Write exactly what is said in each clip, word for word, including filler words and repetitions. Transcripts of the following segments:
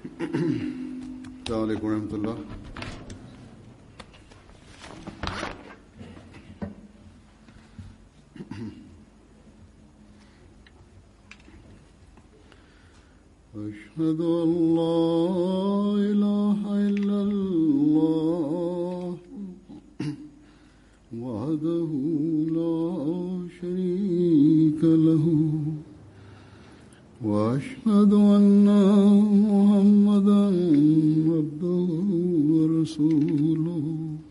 السلام عليكم ورحمة الله. أشهد أن لا إله إلا الله وحده لا شريك له وأشهد أن محمدا عبده ورسوله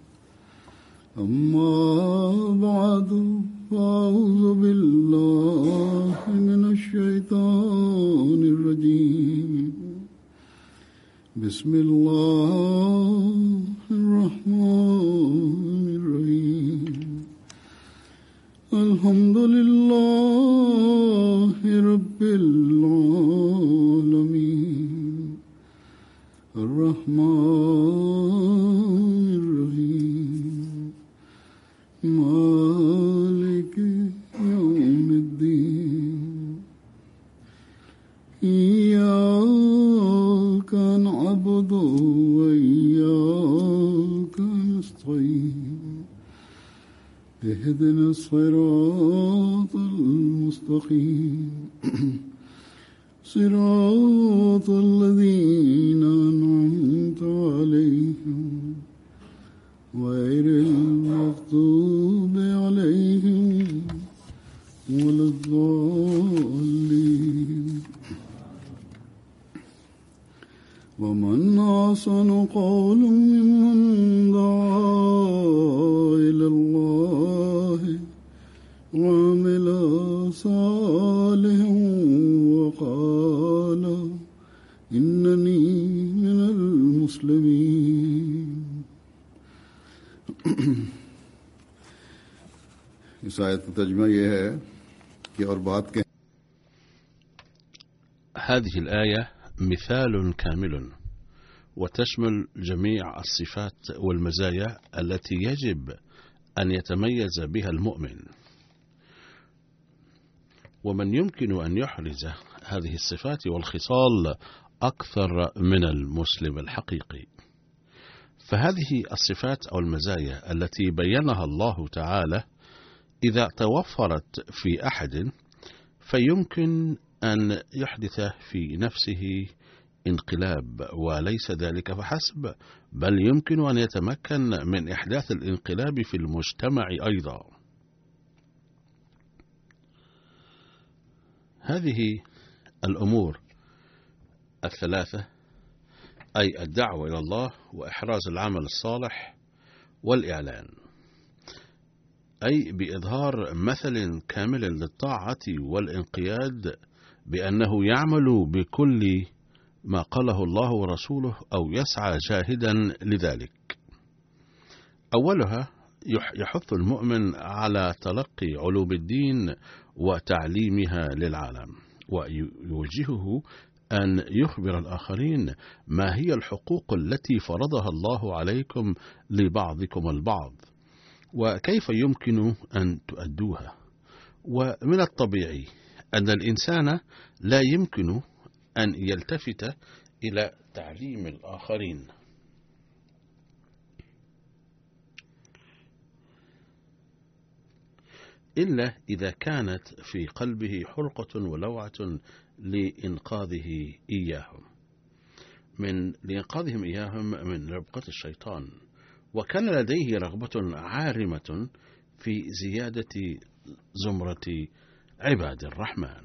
أما بعد فأعوذ بالله من الشيطان الرجيم بسم الله الرحمن الرحيم الحمد لله رب العالمين الرحمن الرحيم مالك يوم الدين إياك نعبد وإياك نستعين اهدنا الصراط المستقيم صراط الذين أنعمت عليهم غير المغضوب عليهم ولا الضالين. ومن أحسن قولا ممن دعا إلى الله وعمل صالحا وقال إنني من المسلمين. इस आयत का तर्जुमा यह है कि और बात के هذه الآية مثال كامل وتشمل جميع الصفات والمزايا التي يجب أن يتميز بها المؤمن، ومن يمكن أن يحرز هذه الصفات والخصال أكثر من المسلم الحقيقي. فهذه الصفات أو المزايا التي بينها الله تعالى إذا توفرت في أحد فيمكن أن يحدث في نفسه انقلاب، وليس ذلك فحسب، بل يمكن أن يتمكن من إحداث الانقلاب في المجتمع أيضا. هذه الأمور الثلاثة، أي الدعوة إلى الله وإحراز العمل الصالح والإعلان، أي بإظهار مثل كامل للطاعة والانقياد بأنه يعمل بكل ما قاله الله ورسوله أو يسعى جاهدا لذلك. أولها يحث المؤمن على تلقي علوم الدين وتعليمها للعالم، ويوجهه أن يخبر الآخرين ما هي الحقوق التي فرضها الله عليكم لبعضكم البعض وكيف يمكن أن تؤدوها. ومن الطبيعي أن الإنسان لا يمكن أن يلتفت إلى تعليم الآخرين إلا إذا كانت في قلبه حرقة ولوعة لإنقاذه إياهم من لإنقاذهم إياهم من ربقة الشيطان، وكان لديه رغبة عارمة في زيادة زمرة عباد الرحمن.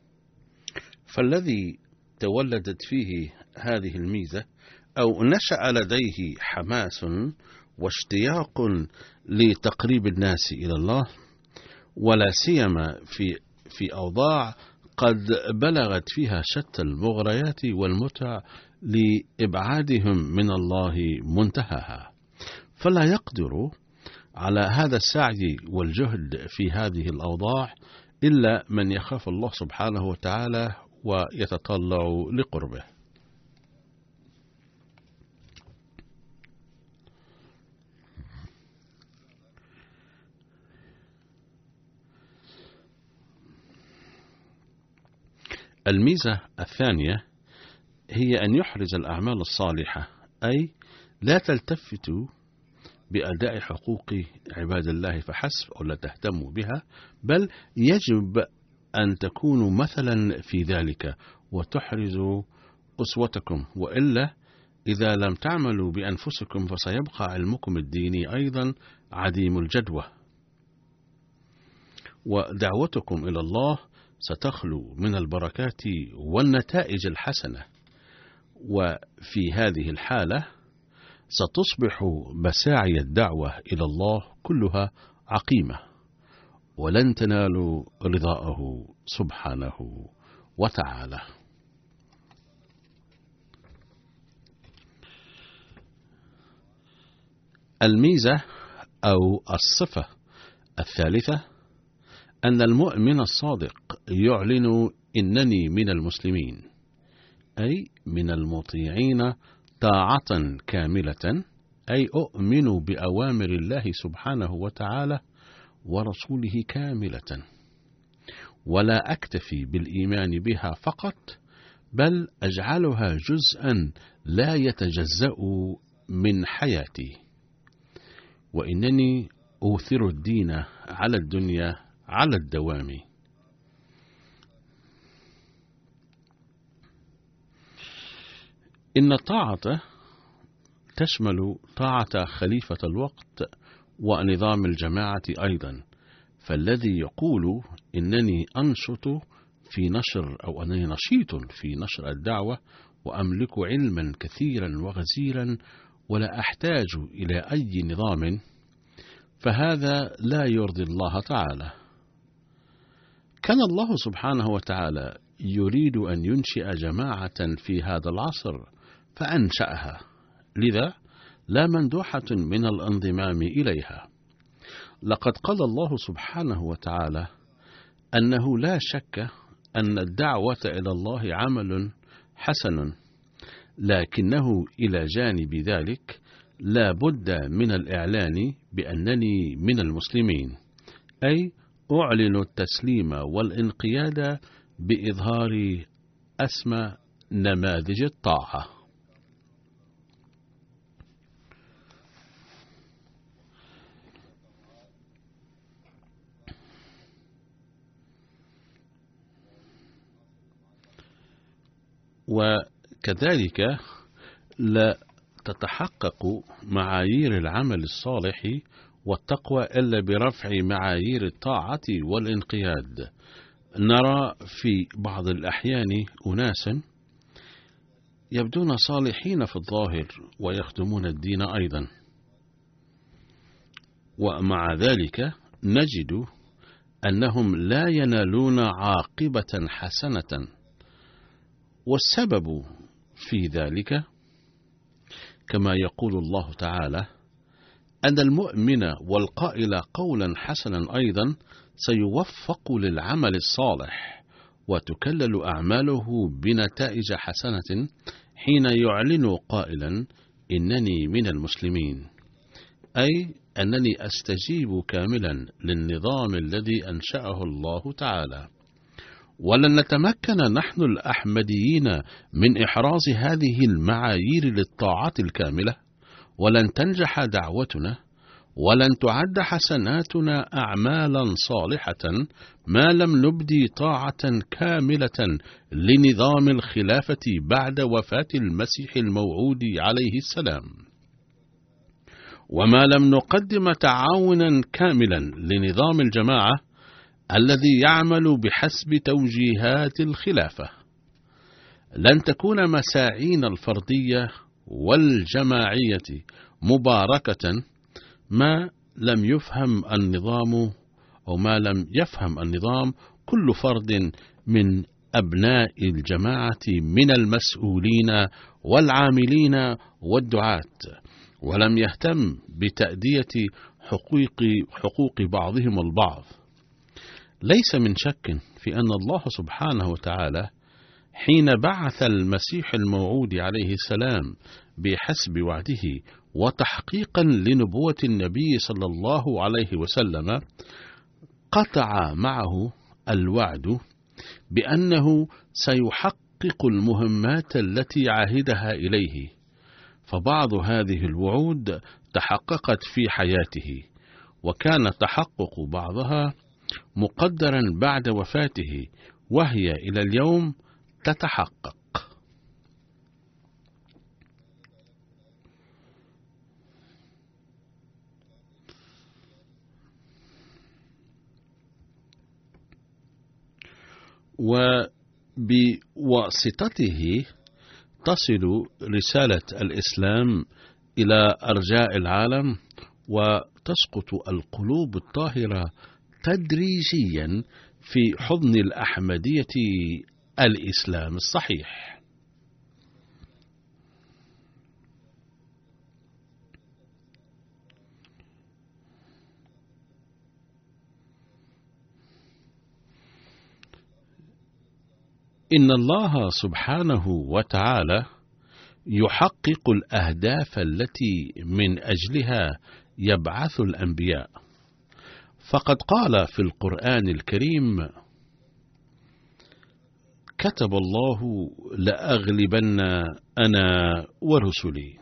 فالذي تولدت فيه هذه الميزة أو نشأ لديه حماس واشتياق لتقريب الناس إلى الله، ولا سيما في في أوضاع قد بلغت فيها شتى المغريات والمتع لإبعادهم من الله منتهاها، فلا يقدر على هذا السعي والجهد في هذه الأوضاع إلا من يخاف الله سبحانه وتعالى ويتطلع لقربه. الميزة الثانية هي أن يحرز الأعمال الصالحة، أي لا تلتفتوا بأداء حقوق عباد الله فحسب أو لا تهتموا بها، بل يجب أن تكونوا مثلا في ذلك وتحرزوا أسوتكم، وإلا إذا لم تعملوا بأنفسكم فسيبقى علمكم الديني أيضا عديم الجدوى، ودعوتكم إلى الله ستخلو من البركات والنتائج الحسنة، وفي هذه الحالة ستصبح مساعي الدعوة إلى الله كلها عقيمة، ولن تنالوا رضاءه سبحانه وتعالى. الميزة أو الصفة الثالثة أن المؤمن الصادق يعلن إنني من المسلمين، أي من المطيعين طاعة كاملة، أي أؤمن بأوامر الله سبحانه وتعالى ورسوله كاملة، ولا أكتفي بالإيمان بها فقط، بل أجعلها جزءا لا يتجزأ من حياتي، وإنني أوثر الدين على الدنيا على الدوام. إن الطاعة تشمل طاعة خليفة الوقت ونظام الجماعة أيضا، فالذي يقول إنني أنشط في نشر أو أنني نشيط في نشر الدعوة وأملك علما كثيرا وغزيرا ولا أحتاج إلى أي نظام، فهذا لا يرضي الله تعالى. كان الله سبحانه وتعالى يريد أن ينشئ جماعة في هذا العصر فأنشأها، لذا لا مندوحة من الانضمام إليها. لقد قال الله سبحانه وتعالى أنه لا شك أن الدعوة إلى الله عمل حسن، لكنه إلى جانب ذلك لا بد من الإعلان بأنني من المسلمين، أي أعلن التسليم والانقياد بإظهار أسمى نماذج الطاعة. وكذلك لا تتحقق معايير العمل الصالح والتقوى إلا برفع معايير الطاعة والانقياد. نرى في بعض الأحيان أناسا يبدون صالحين في الظاهر ويخدمون الدين أيضا، ومع ذلك نجد أنهم لا ينالون عاقبة حسنة، والسبب في ذلك كما يقول الله تعالى أن المؤمن والقائل قولا حسنا أيضا سيوفق للعمل الصالح وتكلل أعماله بنتائج حسنة حين يعلن قائلا إنني من المسلمين، أي أنني أستجيب كاملا للنظام الذي أنشأه الله تعالى. ولن نتمكن نحن الأحمديين من إحراز هذه المعايير للطاعات الكاملة، ولن تنجح دعوتنا، ولن تعد حسناتنا أعمالا صالحة ما لم نبدي طاعة كاملة لنظام الخلافة بعد وفاة المسيح الموعود عليه السلام، وما لم نقدم تعاونا كاملا لنظام الجماعة الذي يعمل بحسب توجيهات الخلافة. لن تكون مساعينا الفردية والجماعية مباركة ما لم يفهم النظام أو ما لم يفهم النظام كل فرد من أبناء الجماعة من المسؤولين والعاملين والدعاة، ولم يهتم بتأدية حقوق, حقوق بعضهم البعض. ليس من شك في أن الله سبحانه وتعالى حين بعث المسيح الموعود عليه السلام بحسب وعده وتحقيقا لنبوة النبي صلى الله عليه وسلم قطع معه الوعد بأنه سيحقق يحقق المهمات التي عهدها إليه، فبعض هذه الوعود تحققت في حياته، وكان تحقق بعضها مقدرا بعد وفاته، وهي إلى اليوم تتحقق. وبواسطته تصل رسالة الإسلام إلى أرجاء العالم، وتسقط القلوب الطاهرة تدريجيا في حضن الأحمدية الإسلام الصحيح. إن الله سبحانه وتعالى يحقق الأهداف التي من أجلها يبعث الأنبياء، فقد قال في القرآن الكريم: كتب الله لأغلبن أنا ورسلي.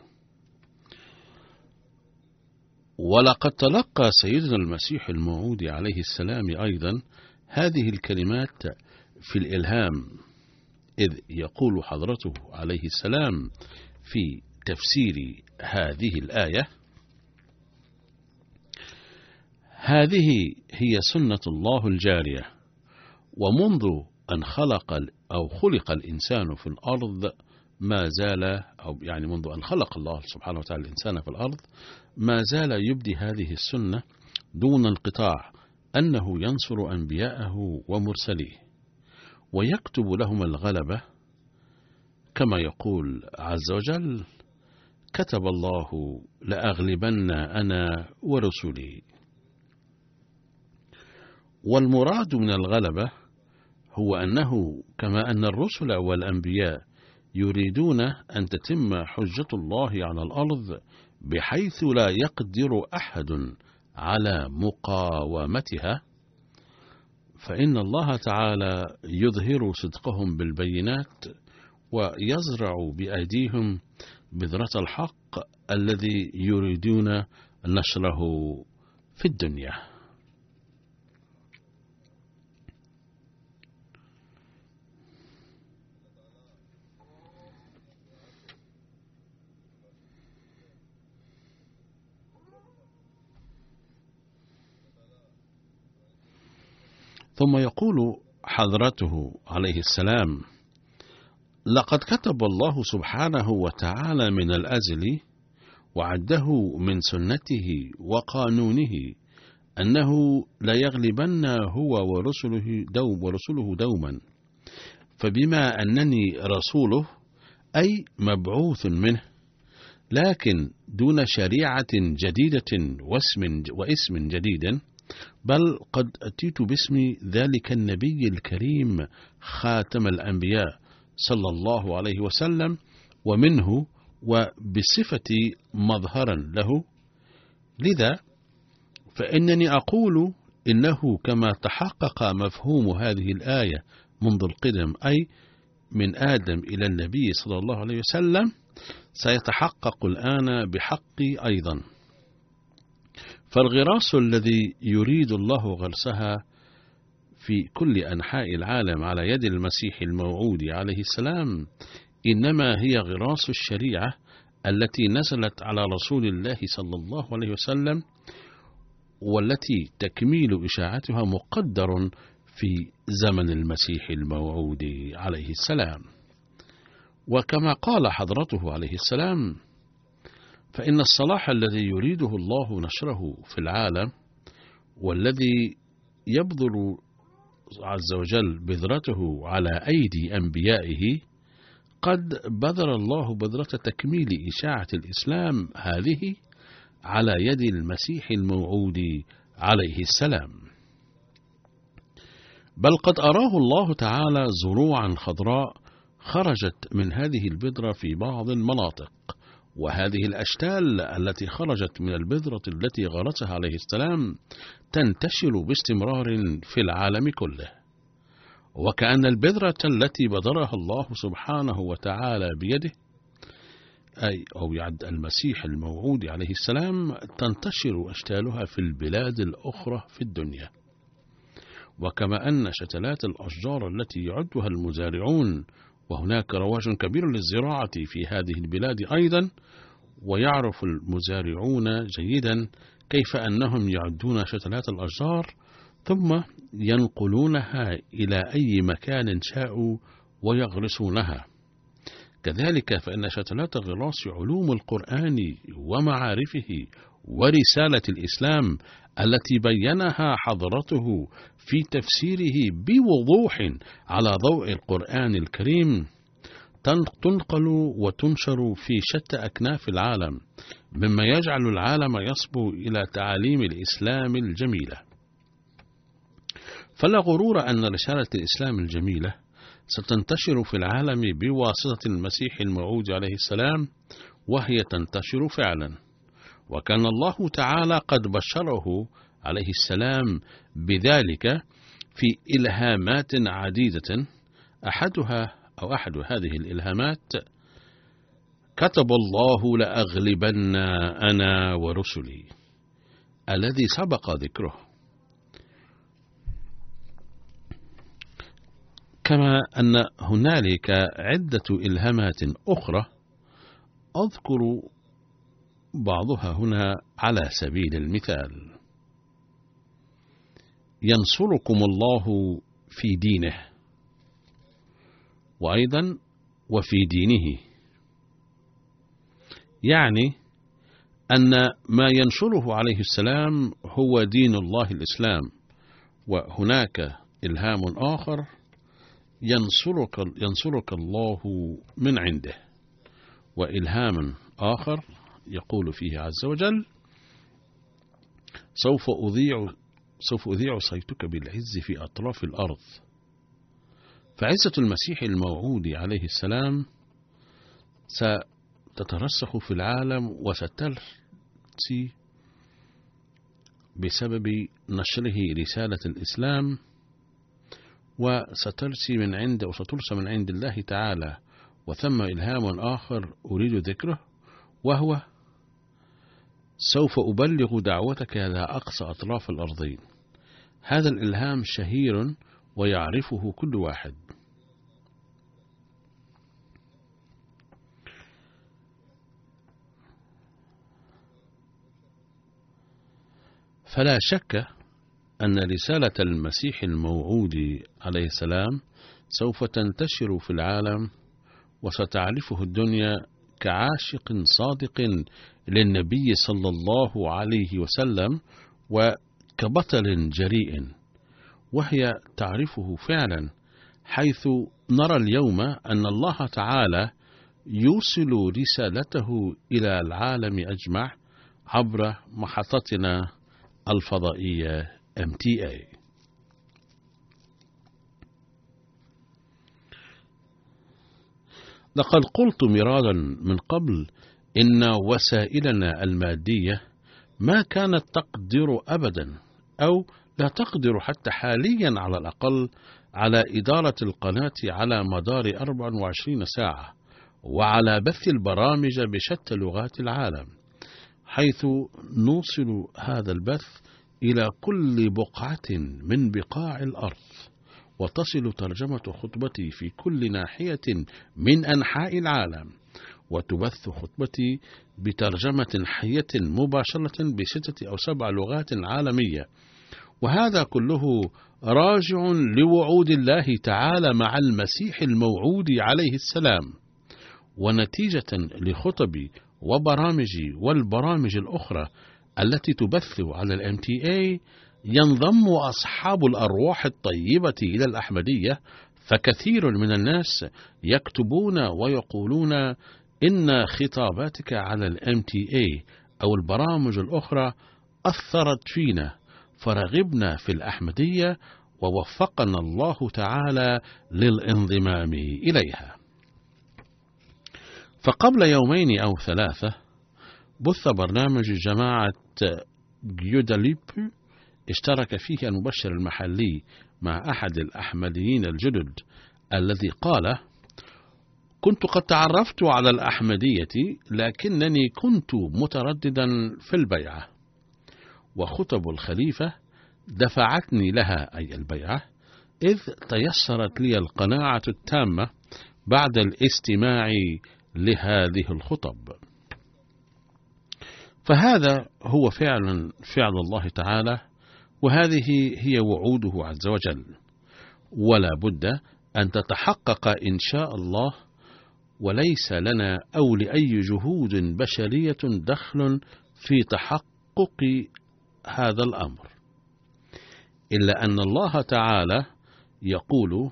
ولقد تلقى سيدنا المسيح الموعود عليه السلام أيضا هذه الكلمات في الإلهام، إذ يقول حضرته عليه السلام في تفسير هذه الآية: هذه هي سنة الله الجارية، ومنذ أن خلق أو خلق الإنسان في الأرض ما زال، أو يعني منذ أن خلق الله سبحانه وتعالى الإنسان في الأرض ما زال يبدي هذه السنة دون انقطاع، أنه ينصر أنبياءه ومرسليه ويكتب لهم الغلبة، كما يقول عز وجل: كتب الله لأغلبن أنا ورسلي. والمراد من الغلبة هو أنه كما أن الرسل والأنبياء يريدون أن تتم حجة الله على الأرض بحيث لا يقدر أحد على مقاومتها، فإن الله تعالى يظهر صدقهم بالبينات ويزرع بأيديهم بذرة الحق الذي يريدون نشره في الدنيا. ثم يقول حضرته عليه السلام: لقد كتب الله سبحانه وتعالى من الأزل وعده من سنته وقانونه أنه ليغلبن هو ورسله دوم ورسله دوما، فبما أنني رسوله أي مبعوث منه، لكن دون شريعة جديدة واسم واسم جديد، بل قد أتيت باسم ذلك النبي الكريم خاتم الأنبياء صلى الله عليه وسلم، ومنه وبصفة مظهرا له. لذا فإنني أقول إنه كما تحقق مفهوم هذه الآية منذ القدم، أي من آدم إلى النبي صلى الله عليه وسلم، سيتحقق الآن بحقي أيضا. فالغراس الذي يريد الله غرسها في كل أنحاء العالم على يد المسيح الموعود عليه السلام إنما هي غراس الشريعة التي نزلت على رسول الله صلى الله عليه وسلم، والتي تكميل إشاعتها مقدر في زمن المسيح الموعود عليه السلام. وكما قال حضرته عليه السلام: فإن الصلاح الذي يريده الله نشره في العالم، والذي يبذل عز وجل بذرته على أيدي أنبيائه، قد بذر الله بذرة تكميل إشاعة الإسلام هذه على يد المسيح الموعود عليه السلام. بل قد أراه الله تعالى زروعا خضراء خرجت من هذه البذرة في بعض المناطق، وهذه الأشتال التي خرجت من البذرة التي غرسها عليه السلام تنتشر باستمرار في العالم كله. وكأن البذرة التي بذرها الله سبحانه وتعالى بيده، أي أو يعد المسيح الموعود عليه السلام، تنتشر أشكالها في البلاد الأخرى في الدنيا. وكما أن شتلات الأشجار التي يعدها المزارعون، وهناك رواج كبير للزراعة في هذه البلاد أيضا، ويعرف المزارعون جيدا كيف أنهم يعدون شتلات الأشجار ثم ينقلونها إلى أي مكان شاءوا ويغرسونها. كذلك فإن شتلات غراس علوم القرآن ومعارفه ورسالة الإسلام التي بينها حضرته في تفسيره بوضوح على ضوء القرآن الكريم تنقل وتنشر في شتى أكناف العالم، مما يجعل العالم يصبو إلى تعاليم الإسلام الجميلة. فلا غرور أن رسالة الإسلام الجميلة ستنتشر في العالم بواسطة المسيح الموعود عليه السلام، وهي تنتشر فعلا. وكان الله تعالى قد بشره عليه السلام بذلك في إلهامات عديدة، أحدها أو أحد هذه الإلهامات: كتب الله لأغلبن أنا ورسلي، الذي سبق ذكره. كما أن هنالك عدة إلهامات أخرى أذكر بعضها هنا على سبيل المثال: ينصركم الله في دينه، وأيضا وفي دينه، يعني أن ما ينشره عليه السلام هو دين الله الإسلام. وهناك إلهام آخر: ينصرك, ينصرك الله من عنده. وإلهام آخر يقول فيه عز وجل: سوف أذيع, سوف أذيع صيتك بالعز في أطراف الأرض. فعزة المسيح الموعود عليه السلام ستترسخ في العالم وسترسي بسبب نشره رسالة الإسلام، وسترسي من عند وسترسى من عند الله تعالى. وثم إلهام آخر أريد ذكره، وهو: سوف أبلغ دعوتك إلى أقصى أطراف الأرضين. هذا الإلهام شهير ويعرفه كل واحد. فلا شك أن رسالة المسيح الموعود عليه السلام سوف تنتشر في العالم، وستعرفه الدنيا كعاشق صادق للنبي صلى الله عليه وسلم وكبطل جريء، وهي تعرفه فعلا، حيث نرى اليوم أن الله تعالى يوصل رسالته إلى العالم أجمع عبر محطتنا الفضائية إم تي إيه. لقد قلت مرارا من قبل إن وسائلنا المادية ما كانت تقدر أبدا، أو لا تقدر حتى حاليا على الأقل، على إدارة القناة على مدار أربع وعشرين ساعة، وعلى بث البرامج بشتى لغات العالم، حيث نوصل هذا البث إلى كل بقعة من بقاع الأرض، وتصل ترجمة خطبتي في كل ناحية من أنحاء العالم، وتبث خطبتي بترجمة حية مباشرة بستة أو سبع لغات عالمية. وهذا كله راجع لوعود الله تعالى مع المسيح الموعود عليه السلام، ونتيجة لخطبي وبرامجي والبرامج الأخرى التي تبث على الإم تي إيه، ينضم أصحاب الأرواح الطيبة إلى الأحمدية. فكثير من الناس يكتبون ويقولون إن خطاباتك على الإم تي إيه أو البرامج الأخرى أثرت فينا، فرغبنا في الأحمدية، ووفقنا الله تعالى للانضمام إليها. فقبل يومين أو ثلاثة بث برنامج جماعة جيوداليب اشترك فيه المبشر المحلي مع أحد الأحمديين الجدد الذي قال: كنت قد تعرفت على الأحمدية لكنني كنت مترددا في البيعة، وخطب الخليفة دفعتني لها أي البيعة، إذ تيسرت لي القناعة التامة بعد الاستماع لهذه الخطب. فهذا هو فعلا فعل الله تعالى، وهذه هي وعوده عز وجل، ولا بد أن تتحقق إن شاء الله، وليس لنا أو لأي جهود بشرية دخل في تحقق هذا الأمر، إلا أن الله تعالى يقول: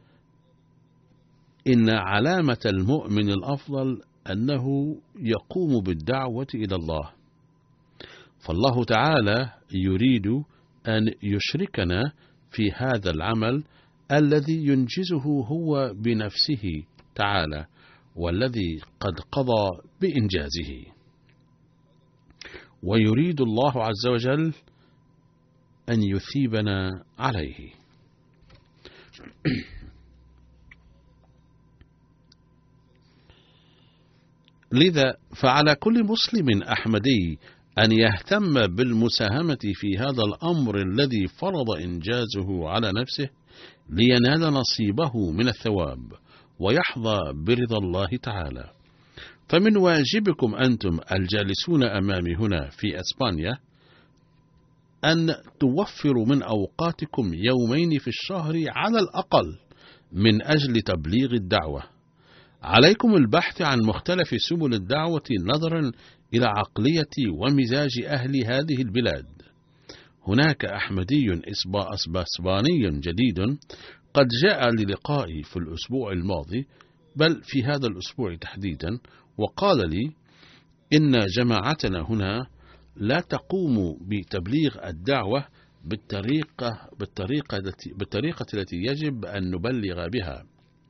إن علامة المؤمن الأفضل أنه يقوم بالدعوة إلى الله. فالله تعالى يريد أن يشركنا في هذا العمل الذي ينجزه هو بنفسه تعالى، والذي قد قضى بإنجازه، ويريد الله عز وجل أن يثيبنا عليه. لذا فعلى كل مسلم أحمدي أن يهتم بالمساهمة في هذا الأمر الذي فرض إنجازه على نفسه لينال نصيبه من الثواب ويحظى برضا الله تعالى. فمن واجبكم أنتم الجالسون أمامي هنا في إسبانيا أن توفروا من أوقاتكم يومين في الشهر على الأقل من أجل تبليغ الدعوة. عليكم البحث عن مختلف سبل الدعوة نظرا إلى عقلية ومزاج أهل هذه البلاد. هناك أحمدي إسباني جديد قد جاء للقائي في الأسبوع الماضي، بل في هذا الأسبوع تحديدا، وقال لي إن جماعتنا هنا لا تقوم بتبليغ الدعوة بالطريقة, بالطريقة, بالطريقة التي يجب أن نبلغ بها،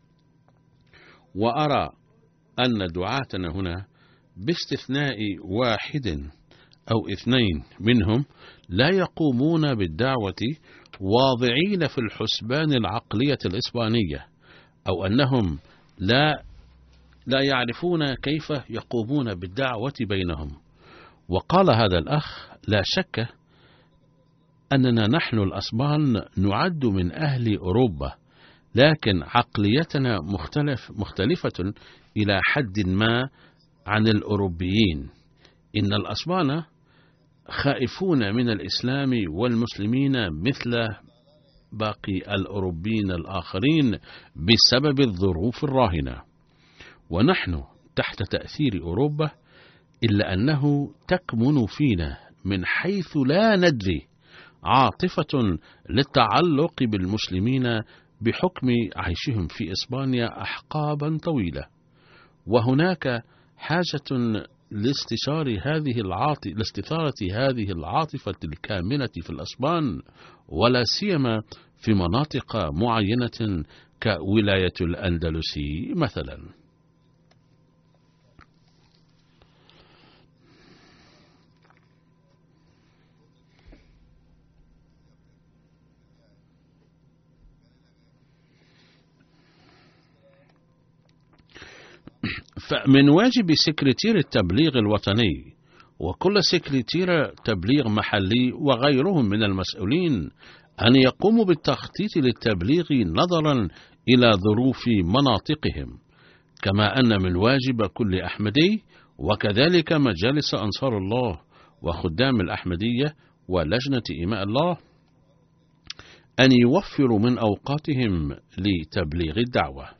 وأرى أن دعاتنا هنا باستثناء واحد أو اثنين منهم لا يقومون بالدعوة واضعين في الحسبان العقلية الإسبانية، أو أنهم لا لا يعرفون كيف يقومون بالدعوة بينهم. وقال هذا الأخ: لا شك أننا نحن الأسبان نعد من أهل أوروبا، لكن عقليتنا مختلف مختلفة إلى حد ما عن الأوروبيين. إن الأسبان خائفون من الإسلام والمسلمين مثل باقي الأوروبيين الآخرين بسبب الظروف الراهنة، ونحن تحت تأثير أوروبا، إلا أنه تكمن فينا من حيث لا ندري عاطفة للتعلق بالمسلمين بحكم عيشهم في إسبانيا أحقابا طويلة، وهناك حاجة لاستشار هذه العاطفة لاستثارة هذه العاطفة الكامنة في الأسبان، ولا سيما في مناطق معينة كولاية الأندلس مثلا. فمن واجب سكرتير التبليغ الوطني وكل سكرتير تبليغ محلي وغيرهم من المسؤولين أن يقوموا بالتخطيط للتبليغ نظرا إلى ظروف مناطقهم، كما أن من واجب كل أحمدي وكذلك مجالس أنصار الله وخدام الأحمدية ولجنة إيماء الله أن يوفروا من أوقاتهم لتبليغ الدعوة.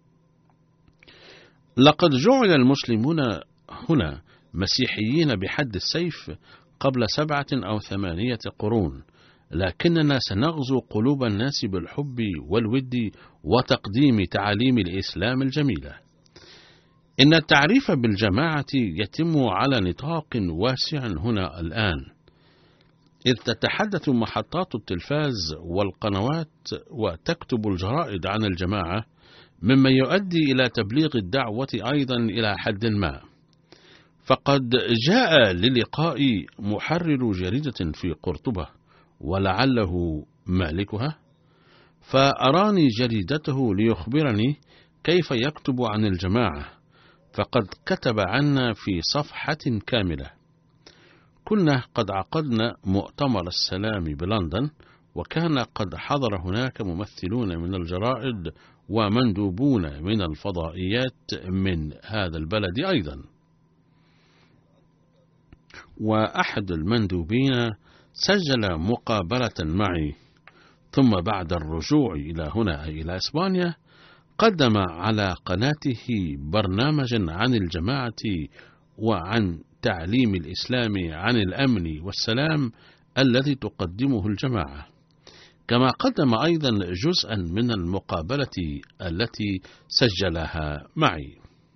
لقد جعل المسلمون هنا مسيحيين بحد السيف قبل سبعة أو ثمانية قرون، لكننا سنغزو قلوب الناس بالحب والود وتقديم تعاليم الإسلام الجميلة. إن التعريف بالجماعة يتم على نطاق واسع هنا الآن، إذ تتحدث محطات التلفاز والقنوات وتكتب الجرائد عن الجماعة، مما يؤدي إلى تبليغ الدعوة أيضا إلى حد ما. فقد جاء للقاء محرر جريدة في قرطبة ولعله مالكها، فأراني جريدته ليخبرني كيف يكتب عن الجماعة، فقد كتب عنا في صفحة كاملة. كنا قد عقدنا مؤتمر السلام بلندن، وكان قد حضر هناك ممثلون من الجرائد ومندوبون من الفضائيات من هذا البلد أيضا. وأحد المندوبين سجل مقابلة معي، ثم بعد الرجوع إلى هنا أي إلى إسبانيا قدم على قناته برنامجا عن الجماعة وعن تعليم الإسلام عن الأمن والسلام الذي تقدمه الجماعة، كما قدم أيضا جزءا من المقابلة التي سجلها معي.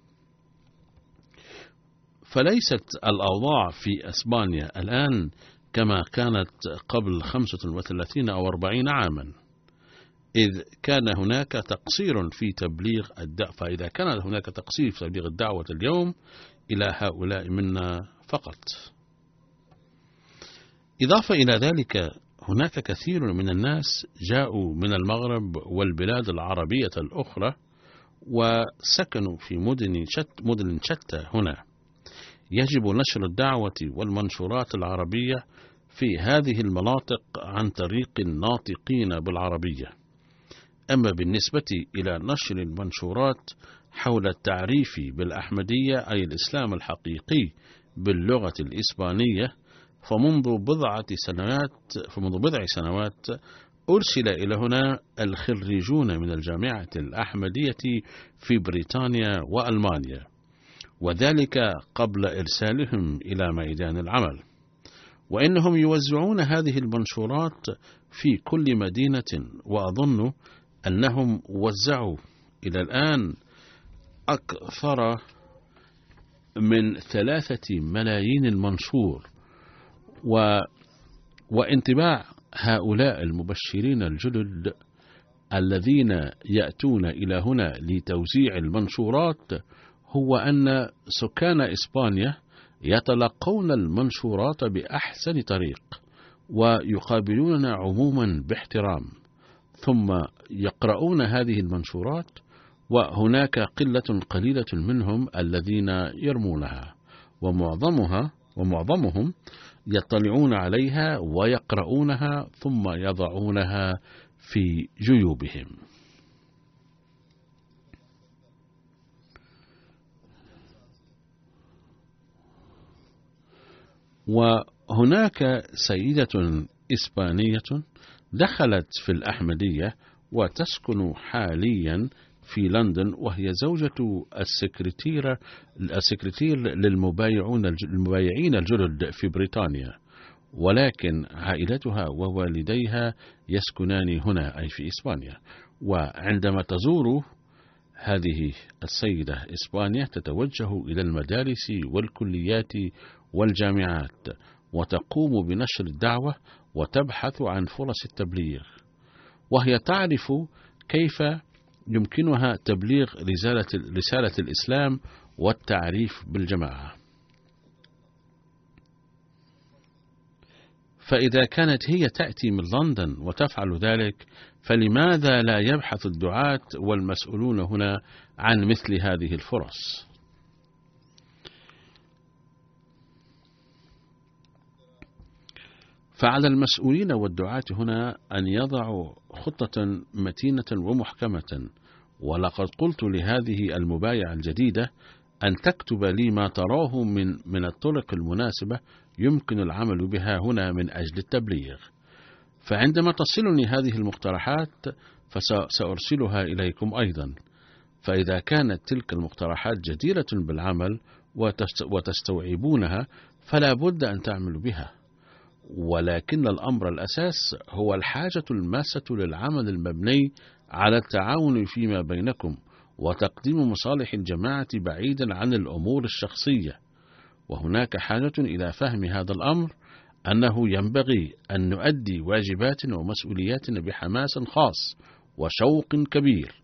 فليست الأوضاع في إسبانيا الآن كما كانت قبل خمسة وثلاثين أو أربعين عاما، إذ كان هناك تقصير في تبليغ الدعوة، فإذا كان هناك تقصير في تبليغ الدعوة اليوم إلى هؤلاء منا فقط. إضافة إلى ذلك هناك كثير من الناس جاءوا من المغرب والبلاد العربية الأخرى وسكنوا في مدن شت مدن شتى هنا. يجب نشر الدعوة والمنشورات العربية في هذه المناطق عن طريق الناطقين بالعربية. أما بالنسبة إلى نشر المنشورات حول التعريف بالأحمدية أي الإسلام الحقيقي باللغة الإسبانية، فمنذ بضعة سنوات فمنذ بضع سنوات أرسل إلى هنا الخريجون من الجامعة الأحمدية في بريطانيا وألمانيا، وذلك قبل إرسالهم إلى ميدان العمل، وإنهم يوزعون هذه المنشورات في كل مدينة، وأظن أنهم وزعوا إلى الآن أكثر من ثلاثة ملايين المنشور. و... وانطباع هؤلاء المبشرين الجدد الذين يأتون إلى هنا لتوزيع المنشورات هو أن سكان إسبانيا يتلقون المنشورات بأحسن طريق ويقابلوننا عموما باحترام، ثم يقرؤون هذه المنشورات، وهناك قلة قليلة منهم الذين يرمونها، ومعظمها ومعظمهم يطلعون عليها ويقرؤونها ثم يضعونها في جيوبهم. وهناك سيدة إسبانية دخلت في الأحمدية وتسكن حاليا في لندن، وهي زوجة السكرتير السكرتير للمبايعون المبايعين الجدد في بريطانيا، ولكن عائلتها ووالديها يسكنان هنا أي في إسبانيا. وعندما تزور هذه السيدة إسبانيا تتوجه إلى المدارس والكليات والجامعات وتقوم بنشر الدعوة وتبحث عن فرص التبليغ، وهي تعرف كيف يمكنها تبليغ رسالة, رسالة الإسلام والتعريف بالجماعة. فإذا كانت هي تأتي من لندن وتفعل ذلك، فلماذا لا يبحث الدعاة والمسؤولون هنا عن مثل هذه الفرص؟ فعلى المسؤولين والدعاة هنا أن يضعوا خطة متينة ومحكمة. ولقد قلت لهذه المبايعة الجديدة أن تكتب لي ما تراه من من الطرق المناسبة يمكن العمل بها هنا من أجل التبليغ. فعندما تصلني هذه المقترحات فسأرسلها إليكم أيضا. فإذا كانت تلك المقترحات جديرة بالعمل وتستوعبونها فلا بد أن تعملوا بها. ولكن الأمر الأساس هو الحاجة الماسة للعمل المبني على التعاون فيما بينكم وتقديم مصالح الجماعة بعيدا عن الأمور الشخصية. وهناك حاجة إلى فهم هذا الأمر، أنه ينبغي أن نؤدي واجباتنا ومسؤولياتنا بحماس خاص وشوق كبير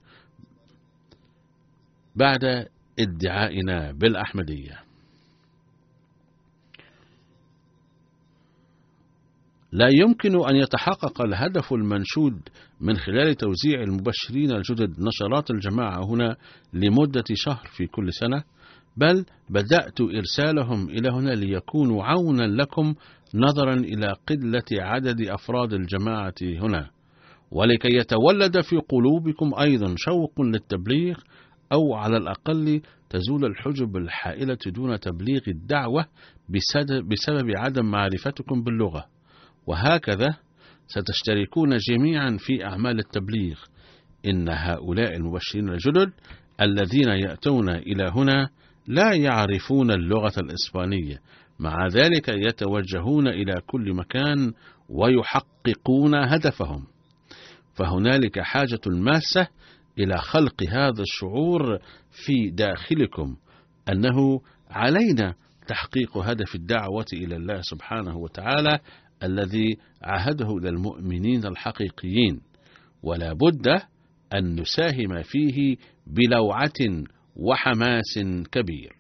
بعد ادعائنا بالأحمدية. لا يمكن أن يتحقق الهدف المنشود من خلال توزيع المبشرين الجدد نشرات الجماعة هنا لمدة شهر في كل سنة، بل بدأت إرسالهم إلى هنا ليكونوا عونا لكم نظرا إلى قلة عدد أفراد الجماعة هنا، ولكي يتولد في قلوبكم أيضا شوق للتبليغ، أو على الأقل تزول الحجب الحائلة دون تبليغ الدعوة بسبب عدم معرفتكم باللغة. وهكذا ستشتركون جميعا في أعمال التبليغ. إن هؤلاء المبشرين الجدد الذين يأتون إلى هنا لا يعرفون اللغة الإسبانية، مع ذلك يتوجهون إلى كل مكان ويحققون هدفهم. فهنالك حاجة ماسة إلى خلق هذا الشعور في داخلكم أنه علينا تحقيق هدف الدعوة إلى الله سبحانه وتعالى الذي عهده إلى المؤمنين الحقيقيين، ولا بد أن نساهم فيه بلوعة وحماس كبير.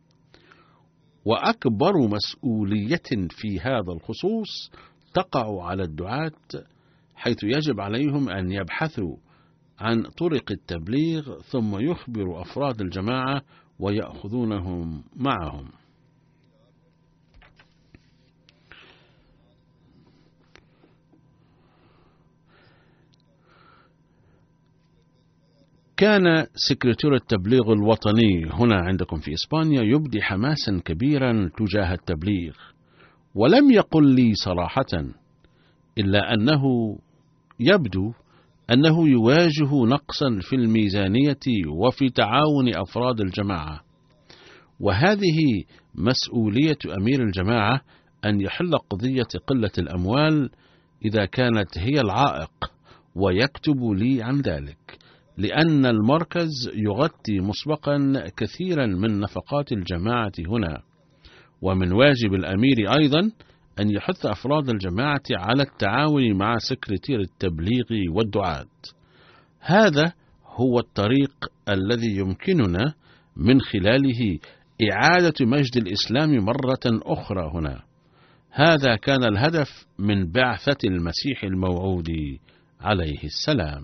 وأكبر مسؤولية في هذا الخصوص تقع على الدعاة، حيث يجب عليهم أن يبحثوا عن طرق التبليغ ثم يخبروا أفراد الجماعة ويأخذونهم معهم. كان سكرتير التبليغ الوطني هنا عندكم في إسبانيا يبدي حماسا كبيرا تجاه التبليغ، ولم يقل لي صراحة، إلا أنه يبدو أنه يواجه نقصا في الميزانية وفي تعاون أفراد الجماعة، وهذه مسؤولية أمير الجماعة أن يحل قضية قلة الأموال إذا كانت هي العائق، ويكتب لي عن ذلك، لأن المركز يغطي مسبقا كثيرا من نفقات الجماعة هنا. ومن واجب الأمير أيضا أن يحث أفراد الجماعة على التعاون مع سكرتير التبليغ والدعاة. هذا هو الطريق الذي يمكننا من خلاله إعادة مجد الإسلام مرة أخرى هنا. هذا كان الهدف من بعثة المسيح الموعود عليه السلام.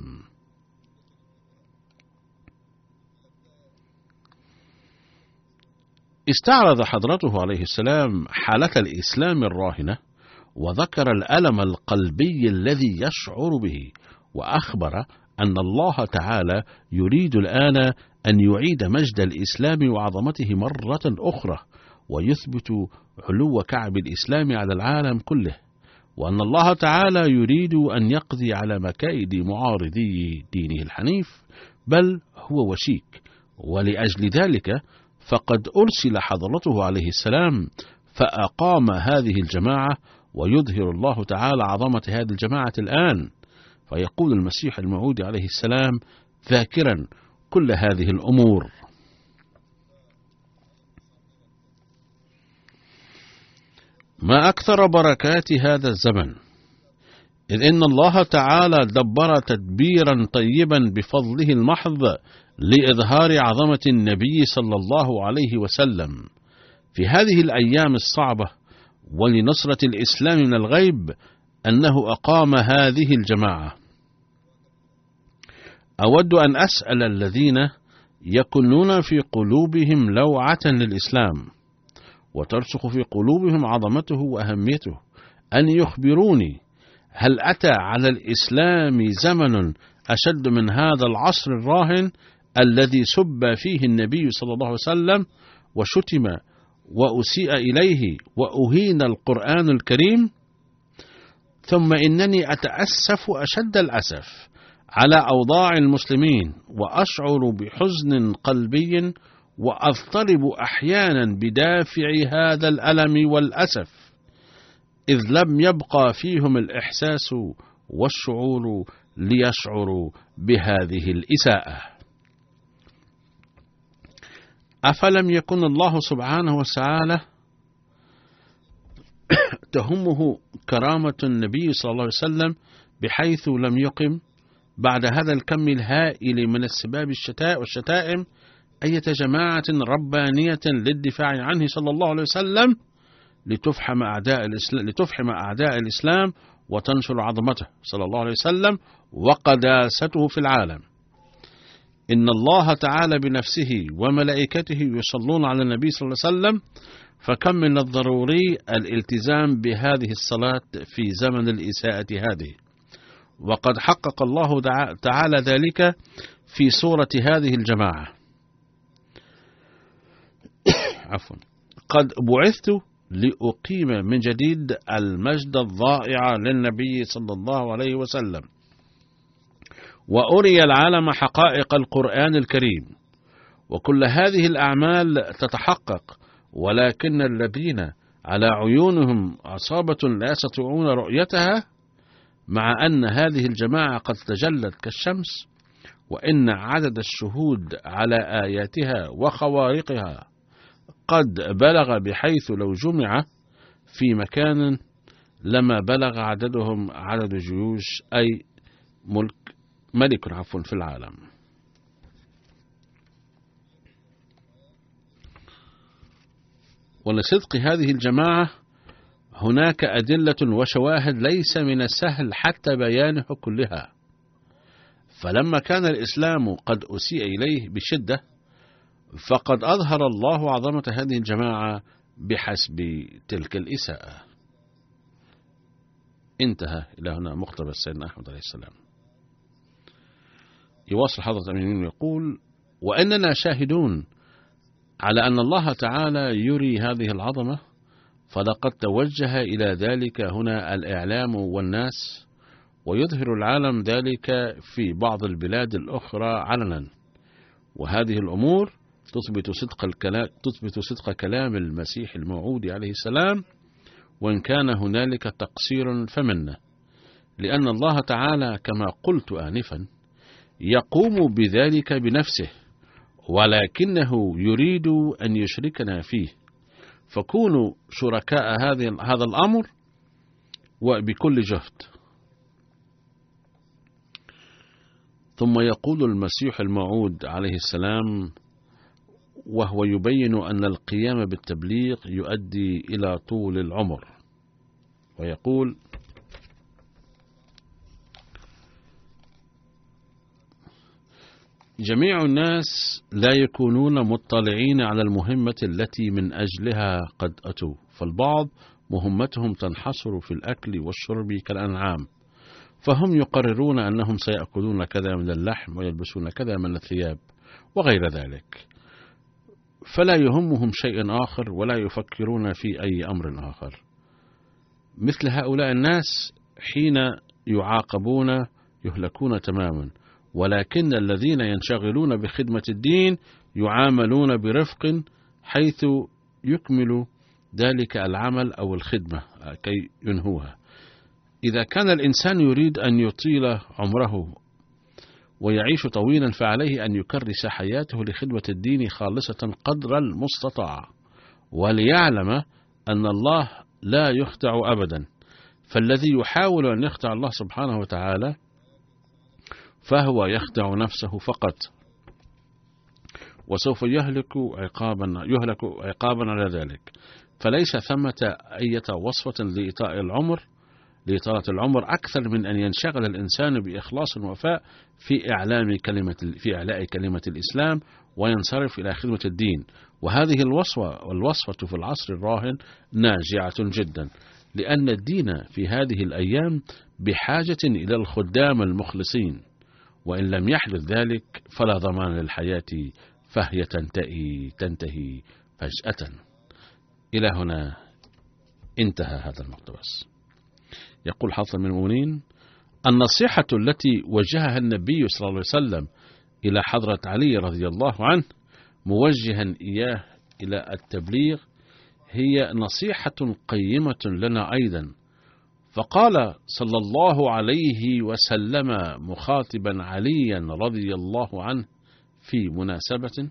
استعرض حضرته عليه السلام حالة الإسلام الراهنة، وذكر الألم القلبي الذي يشعر به، وأخبر أن الله تعالى يريد الآن أن يعيد مجد الإسلام وعظمته مرة أخرى، ويثبت علو كعب الإسلام على العالم كله، وأن الله تعالى يريد أن يقضي على مكائد معارضي دينه الحنيف، بل هو وشيك. ولأجل ذلك فقد أرسل حضرته عليه السلام فأقام هذه الجماعة، ويظهر الله تعالى عظمة هذه الجماعة الآن. فيقول المسيح الموعود عليه السلام ذاكرا كل هذه الأمور: ما أكثر بركات هذا الزمن، إذ إن الله تعالى دبر تدبيرا طيبا بفضله المحض لإظهار عظمة النبي صلى الله عليه وسلم في هذه الأيام الصعبة، ولنصرة الإسلام من الغيب، أنه أقام هذه الجماعة. أود أن أسأل الذين يكنون في قلوبهم لوعة للإسلام وترسخ في قلوبهم عظمته وأهميته أن يخبروني، هل أتى على الإسلام زمن أشد من هذا العصر الراهن الذي سب فيه النبي صلى الله عليه وسلم وشتم وأسيء إليه وأهين القرآن الكريم؟ ثم إنني أتأسف أشد الأسف على أوضاع المسلمين، وأشعر بحزن قلبي، وأضطرب أحيانا بدافع هذا الألم والأسف، إذ لم يبقى فيهم الإحساس والشعور ليشعروا بهذه الإساءة. أفلم يكن الله سبحانه وتعالى تهمه كرامة النبي صلى الله عليه وسلم بحيث لم يقم بعد هذا الكم الهائل من السباب الشتاء والشتائم أية جماعة ربانية للدفاع عنه صلى الله عليه وسلم؟ لتفحم أعداء الإسلام, لتفحم أعداء الإسلام وتنشر عظمته صلى الله عليه وسلم وقداسته في العالم. إن الله تعالى بنفسه وملائكته يصلون على النبي صلى الله عليه وسلم، فكم من الضروري الالتزام بهذه الصلاة في زمن الإساءة هذه، وقد حقق الله تعالى ذلك في سورة هذه الجماعة. عفوا. قد بعثت لأقيم من جديد المجد الضائع للنبي صلى الله عليه وسلم، وأري العالم حقائق القرآن الكريم، وكل هذه الأعمال تتحقق، ولكن الذين على عيونهم عصابة لا يستطيعون رؤيتها، مع أن هذه الجماعة قد تجلت كالشمس، وإن عدد الشهود على آياتها وخوارقها قد بلغ بحيث لو جمع في مكان لما بلغ عددهم عدد جيوش أي ملك ملك عفوا في العالم. ولصدق هذه الجماعة هناك أدلة وشواهد ليس من السهل حتى بيانها كلها، فلما كان الإسلام قد أسيء إليه بشدة، فقد أظهر الله عظمة هذه الجماعة بحسب تلك الإساءة. انتهى إلى هنا مقتبس سيدنا أحمد عليه السلام. يواصل حضرة أمين يقول: وأننا شاهدون على أن الله تعالى يري هذه العظمة، فلقد توجه إلى ذلك هنا الإعلام والناس، ويظهر العالم ذلك في بعض البلاد الأخرى علنا، وهذه الأمور تثبت صدق الكلام تثبت صدق كلام المسيح الموعود عليه السلام، وإن كان هنالك تقصير فمنا، لأن الله تعالى كما قلت آنفا يقوم بذلك بنفسه، ولكنه يريد أن يشركنا فيه، فكونوا شركاء هذا الأمر وبكل جهد. ثم يقول المسيح الموعود عليه السلام وهو يبين أن القيام بالتبليغ يؤدي إلى طول العمر، ويقول: جميع الناس لا يكونون مطلعين على المهمة التي من أجلها قد أتوا، فالبعض مهمتهم تنحصر في الأكل والشرب كالأنعام، فهم يقررون أنهم سيأكلون كذا من اللحم ويلبسون كذا من الثياب وغير ذلك، فلا يهمهم شيء آخر ولا يفكرون في أي أمر آخر. مثل هؤلاء الناس حين يعاقبون يهلكون تماما، ولكن الذين ينشغلون بخدمة الدين يعاملون برفق حيث يكمل ذلك العمل أو الخدمة كي ينهوها. إذا كان الإنسان يريد أن يطيل عمره ويعيش طويلا، فعليه أن يكرس حياته لخدمة الدين خالصة قدر المستطاع، وليعلم أن الله لا يخدع أبدا، فالذي يحاول أن يخدع الله سبحانه وتعالى فهو يخدع نفسه فقط، وسوف يهلك عقابا يهلك عقابا على ذلك. فليس ثمة أي وصفة لإطاء العمر لإطالة العمر أكثر من أن ينشغل الإنسان بإخلاص ووفاء في إعلام كلمة في إعلاء كلمة الإسلام، وينصرف إلى خدمة الدين. وهذه الوصفة والوصفة في العصر الراهن ناجعة جدا، لأن الدين في هذه الأيام بحاجة إلى الخدام المخلصين، وإن لم يحدث ذلك فلا ضمان للحياة، فهي تنتهي تنتهي فجأة. إلى هنا انتهى هذا المقتبس. يقول حافظ من المؤمنين: النصيحة التي وجهها النبي صلى الله عليه وسلم إلى حضرة علي رضي الله عنه موجها إياه إلى التبليغ هي نصيحة قيمة لنا أيضا، فقال صلى الله عليه وسلم مخاطبا عليا رضي الله عنه في مناسبة: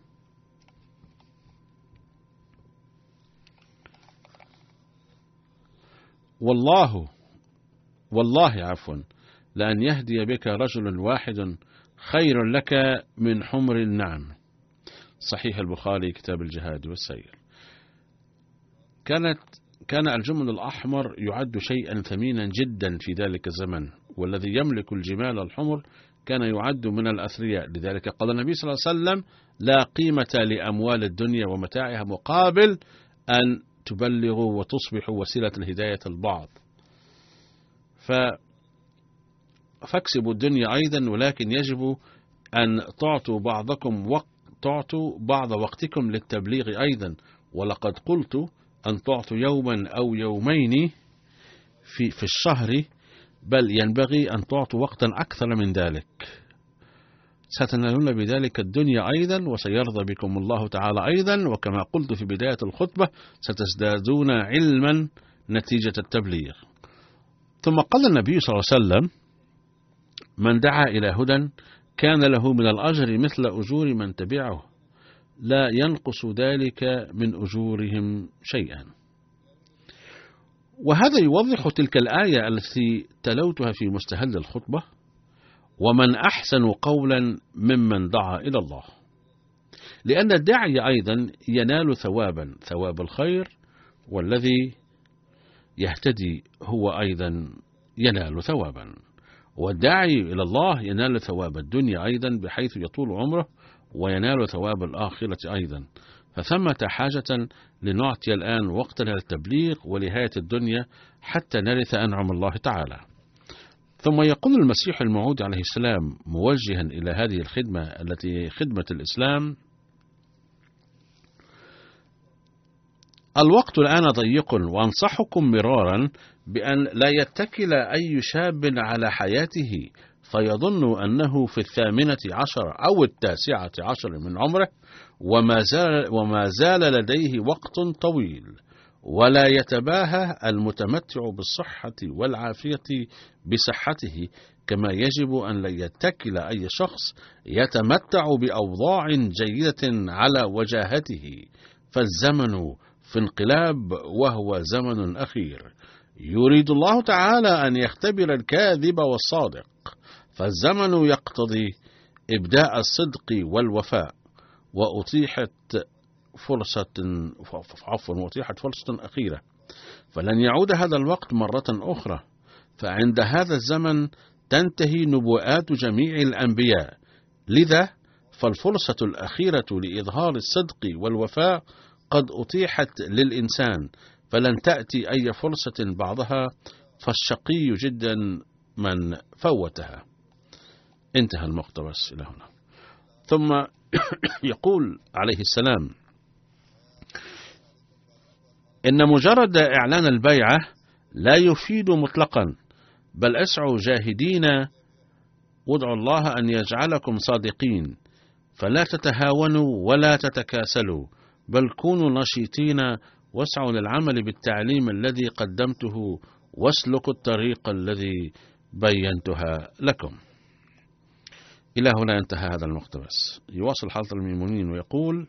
والله والله عفوا لأن يهدي بك رجل واحد خير لك من حمر النعم. صحيح البخاري كتاب الجهاد والسير. كانت كان الجمل الأحمر يعد شيئا ثمينا جدا في ذلك الزمن، والذي يملك الجمال الحمر كان يعد من الأثرياء. لذلك قال النبي صلى الله عليه وسلم: لا قيمة لأموال الدنيا ومتاعها مقابل أن تبلغوا وتصبحوا وسيلة الهداية البعض. فاكسبوا الدنيا أيضا، ولكن يجب أن تعطوا بعضكم وقت تعطوا بعض وقتكم للتبليغ أيضا. ولقد قلت أن تعطوا يوما أو يومين في, في الشهر، بل ينبغي أن تعطوا وقتا أكثر من ذلك. ستنالون بذلك الدنيا أيضا، وسيرضى بكم الله تعالى أيضا، وكما قلت في بداية الخطبة ستزدادون علما نتيجة التبليغ. ثم قال النبي صلى الله عليه وسلم: من دعا إلى هدى كان له من الأجر مثل أجور من تبعه، لا ينقص ذلك من أجورهم شيئا. وهذا يوضح تلك الآية التي تلوتها في مستهل الخطبة: ومن أحسن قولا ممن دعا إلى الله. لأن الداعي أيضا ينال ثوابا، ثواب الخير، والذي يهتدي هو أيضا ينال ثوابا. والداعي إلى الله ينال ثواب الدنيا أيضا بحيث يطول عمره، وينال ثواب الآخرة أيضا. فثمة حاجة لنعطي الآن وقتنا للتبليغ ولهاية الدنيا حتى نرث أنعم الله تعالى. ثم يقول المسيح الموعود عليه السلام موجها إلى هذه الخدمة التي خدمة الإسلام: الوقت الآن ضيق، وأنصحكم مرارا بأن لا يتكل أي شاب على حياته فيظن أنه في الثامنة عشر أو التاسعة عشر من عمره وما زال, وما زال لديه وقت طويل، ولا يتباهى المتمتع بالصحة والعافية بصحته، كما يجب أن لا يتكل أي شخص يتمتع بأوضاع جيدة على وجاهته، فالزمن في انقلاب وهو زمن أخير. يريد الله تعالى أن يختبر الكاذب والصادق، فالزمن يقتضي إبداء الصدق والوفاء. وأتيحت فرصة عفوا وأتيحت فرصة أخيرة، فلن يعود هذا الوقت مرة أخرى. فعند هذا الزمن تنتهي نبوءات جميع الأنبياء، لذا فالفرصة الأخيرة لإظهار الصدق والوفاء قد أتيحت للإنسان، فلن تأتي أي فرصة بعدها، فالشقي جدا من فوتها. انتهى المقتبس إلى هنا. ثم يقول عليه السلام: إن مجرد إعلان البيعة لا يفيد مطلقا، بل اسعوا جاهدين وادعوا الله أن يجعلكم صادقين، فلا تتهاونوا ولا تتكاسلوا، بل كونوا نشيطين واسعوا للعمل بالتعليم الذي قدمته، واسلكوا الطريق الذي بينتها لكم. إلى هنا انتهى هذا المقتبس. يواصل حضرة الميمونين ويقول: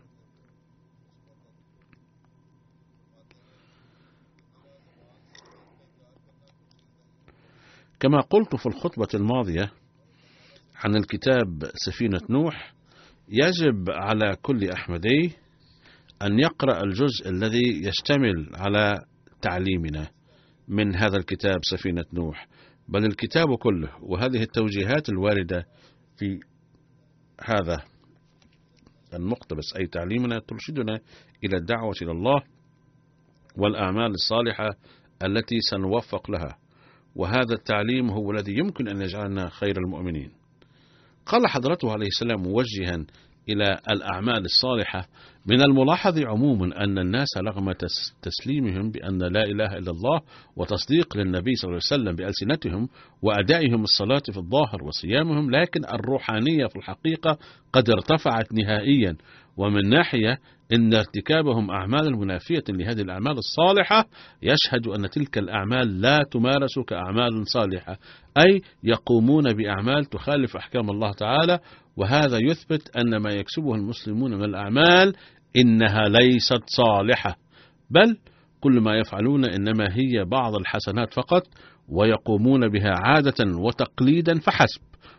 كما قلت في الخطبة الماضية عن الكتاب سفينة نوح، يجب على كل أحمدي أن يقرأ الجزء الذي يشتمل على تعليمنا من هذا الكتاب سفينة نوح، بل الكتاب كله. وهذه التوجيهات الواردة في هذا المقتبس أي تعليمنا ترشدنا إلى الدعوة إلى الله والأعمال الصالحة التي سنوفق لها، وهذا التعليم هو الذي يمكن أن يجعلنا خير المؤمنين. قال حضرته عليه السلام موجها إلى الأعمال الصالحة: من الملاحظ عموما أن الناس رغم تسليمهم بأن لا إله إلا الله وتصديق للنبي صلى الله عليه وسلم بألسنتهم وأدائهم الصلاة في الظاهر وصيامهم، لكن الروحانية في الحقيقة قد ارتفعت نهائيا. ومن ناحية إن ارتكابهم أعمال منافية لهذه الأعمال الصالحة يشهد أن تلك الأعمال لا تمارس كأعمال صالحة، أي يقومون بأعمال تخالف أحكام الله تعالى. وهذا يثبت أن ما يكسبه المسلمون من الأعمال إنها ليست صالحة، بل كل ما يفعلون إنما هي بعض الحسنات فقط، ويقومون بها عادة وتقليدا فحسب،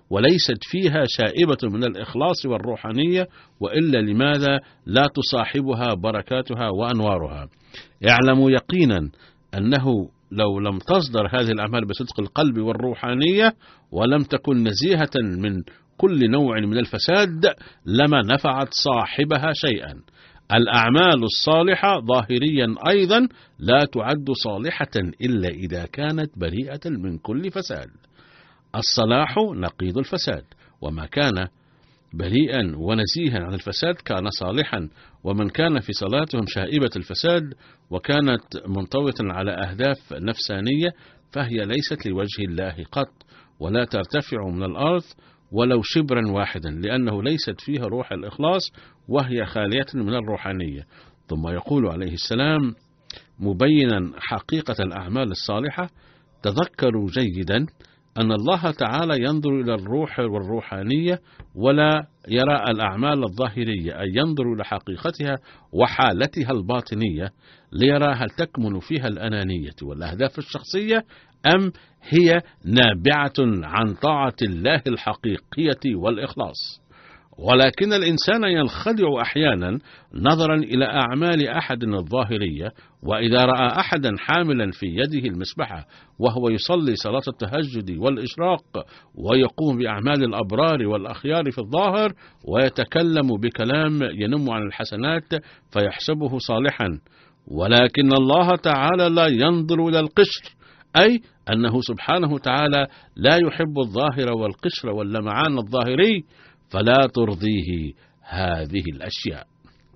وليست فيها شائبة من الإخلاص والروحانية، وإلا لماذا لا تصاحبها بركاتها وأنوارها؟ اعلموا يقينا أنه لو لم تصدر هذه الأعمال بصدق القلب والروحانية ولم تكن نزيهة من كل نوع من الفساد لما نفعت صاحبها شيئا. الأعمال الصالحة ظاهريا أيضا لا تعد صالحة إلا إذا كانت بريئة من كل فساد. الصلاح نقيض الفساد، وما كان بريئا ونزيها عن الفساد كان صالحا. ومن كان في صلاتهم شائبة الفساد وكانت منطوية على أهداف نفسانية فهي ليست لوجه الله قط، ولا ترتفع من الأرض ولو شبرا واحدا، لأنه ليست فيها روح الإخلاص وهي خالية من الروحانية. ثم يقول عليه السلام مبينا حقيقة الأعمال الصالحة: تذكروا جيدا أن الله تعالى ينظر إلى الروح والروحانية ولا يرى الأعمال الظاهرية، أي ينظر إلى حقيقتها وحالتها الباطنية ليرى هل تكمن فيها الأنانية والأهداف الشخصية أم هي نابعة عن طاعة الله الحقيقية والإخلاص. ولكن الإنسان ينخدع أحيانا نظرا إلى أعمال أحد الظاهرية، وإذا رأى أحدا حاملا في يده المسبحة وهو يصلي صلاة التهجد والإشراق ويقوم بأعمال الأبرار والأخيار في الظاهر ويتكلم بكلام ينم عن الحسنات فيحسبه صالحا، ولكن الله تعالى لا ينظر إلى القشر، أي أنه سبحانه تعالى لا يحب الظاهر والقشر واللمعان الظاهري، فلا ترضيه هذه الأشياء.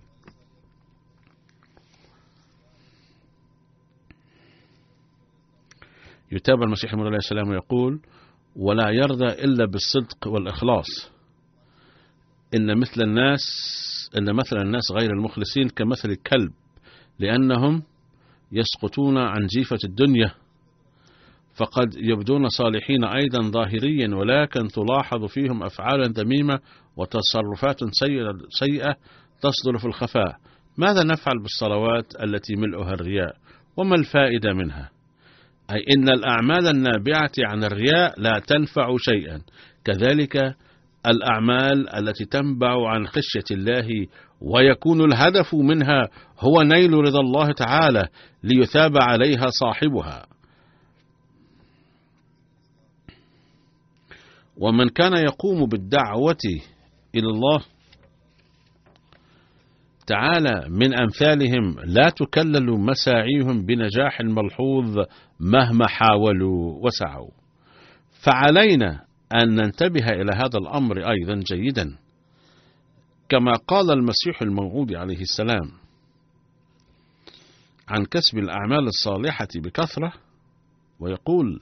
يتابع المسيح الموعود عليه السلام ويقول: ولا يرضى إلا بالصدق والإخلاص. إن مثل الناس إن مثل الناس غير المخلصين كمثل الكلب، لأنهم يسقطون عن جيفة الدنيا، فقد يبدون صالحين أيضا ظاهريا، ولكن تلاحظ فيهم أفعال ذميمة وتصرفات سيئة تصدر في الخفاء. ماذا نفعل بالصلوات التي ملؤها الرياء؟ وما الفائدة منها؟ أي إن الأعمال النابعة عن الرياء لا تنفع شيئا، كذلك الأعمال التي تنبع عن خشية الله ويكون الهدف منها هو نيل رضا الله تعالى ليثاب عليها صاحبها. ومن كان يقوم بالدعوة إلى الله تعالى من أمثالهم لا تكلل مساعيهم بنجاح ملحوظ مهما حاولوا وسعوا. فعلينا أن ننتبه إلى هذا الأمر أيضا جيدا، كما قال المسيح الموعود عليه السلام عن كسب الأعمال الصالحة بكثرة، ويقول: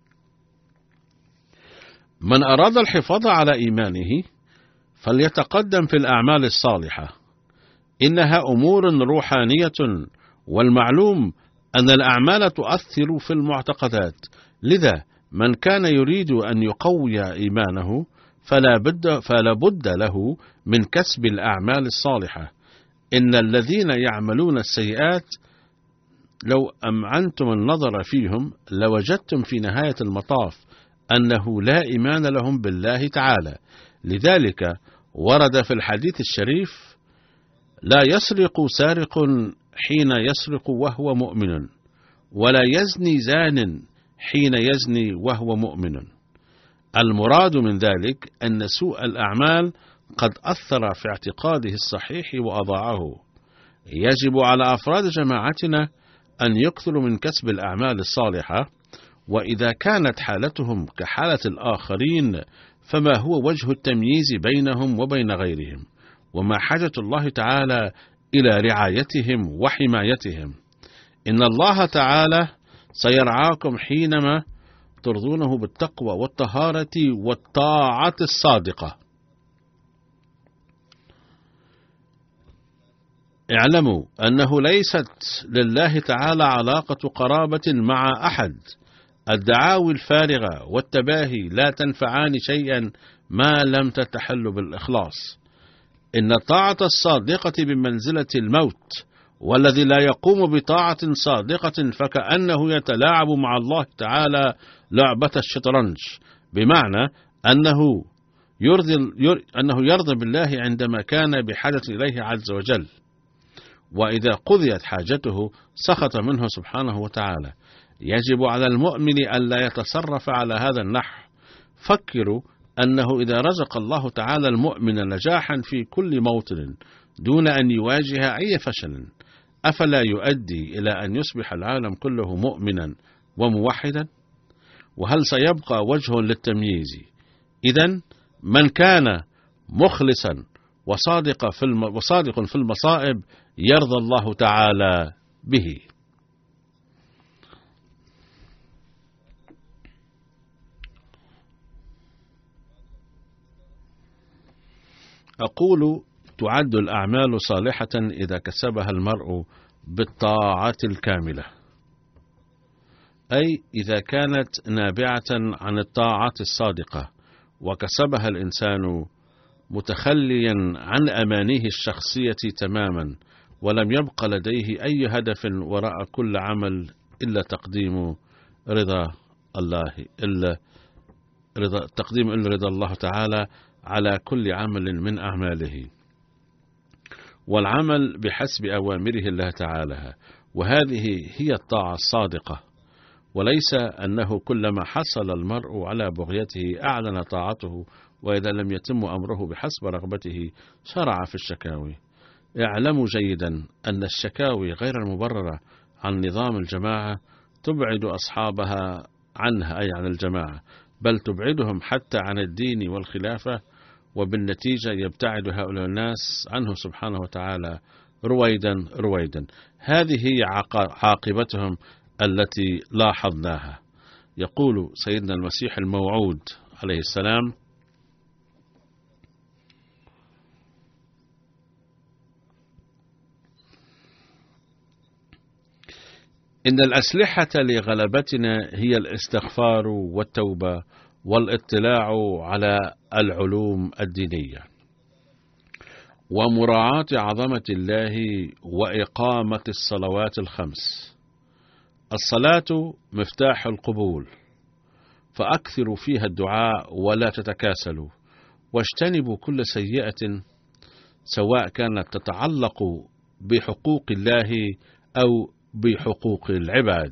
من أراد الحفاظ على إيمانه فليتقدم في الأعمال الصالحة، إنها أمور روحانية، والمعلوم أن الأعمال تؤثر في المعتقدات. لذا من كان يريد أن يقوي إيمانه فلا بد, فلا بد له من كسب الأعمال الصالحة. إن الذين يعملون السيئات لو أمعنتم النظر فيهم لوجدتم في نهاية المطاف أنه لا إيمان لهم بالله تعالى. لذلك ورد في الحديث الشريف: لا يسرق سارق حين يسرق وهو مؤمن، ولا يزني زان حين يزني وهو مؤمن. المراد من ذلك أن سوء الأعمال قد أثر في اعتقاده الصحيح وأضاعه. يجب على أفراد جماعتنا أن يكثروا من كسب الأعمال الصالحة، وإذا كانت حالتهم كحالة الآخرين فما هو وجه التمييز بينهم وبين غيرهم؟ وما حاجة الله تعالى إلى رعايتهم وحمايتهم؟ إن الله تعالى سيرعاكم حينما ترضونه بالتقوى والطهارة والطاعة الصادقة. اعلموا أنه ليست لله تعالى علاقة قرابة مع أحد. الدعاوي الفارغة والتباهي لا تنفعان شيئا ما لم تتحل بالإخلاص. إن الطاعة الصادقة بمنزلة الموت، والذي لا يقوم بطاعة صادقة فكأنه يتلاعب مع الله تعالى لعبة الشطرنج، بمعنى أنه يرضي أنه يرضى بالله عندما كان بحاجة إليه عز وجل، وإذا قضيت حاجته سخط منه سبحانه وتعالى. يجب على المؤمن أن لا يتصرف على هذا النحو. فكروا أنه إذا رزق الله تعالى المؤمن نجاحا في كل موطن دون أن يواجه أي فشل، أفلا يؤدي إلى أن يصبح العالم كله مؤمنا وموحدا؟ وهل سيبقى وجه للتمييز؟ إذن من كان مخلصا وصادق في الم... وصادق في المصائب يرضى الله تعالى به. أقول تعد الأعمال صالحة إذا كسبها المرء بالطاعات الكاملة، أي إذا كانت نابعة عن الطاعات الصادقة وكسبها الإنسان متخليا عن أمانيه الشخصية تماما، ولم يبق لديه أي هدف وراء كل عمل إلا تقديم رضا الله إلا رضا تقديم إلا رضا الله تعالى على كل عمل من أعماله، والعمل بحسب أوامره الله تعالى، وهذه هي الطاعة الصادقة. وليس أنه كلما حصل المرء على بغيته أعلن طاعته، وإذا لم يتم أمره بحسب رغبته شرع في الشكاوي. اعلموا جيدا أن الشكاوي غير المبررة عن نظام الجماعة تبعد أصحابها عنها، أي عن الجماعة، بل تبعدهم حتى عن الدين والخلافة، وبالنتيجة يبتعد هؤلاء الناس عنه سبحانه وتعالى رويدا رويدا. هذه هي عاقبتهم التي لاحظناها. يقول سيدنا المسيح الموعود عليه السلام: إن الأسلحة لغلبتنا هي الاستغفار والتوبة والاطلاع على العلوم الدينية ومراعاة عظمة الله وإقامة الصلوات الخمس. الصلاة مفتاح القبول، فأكثروا فيها الدعاء ولا تتكاسلوا، واجتنبوا كل سيئة سواء كانت تتعلق بحقوق الله أو بحقوق العباد.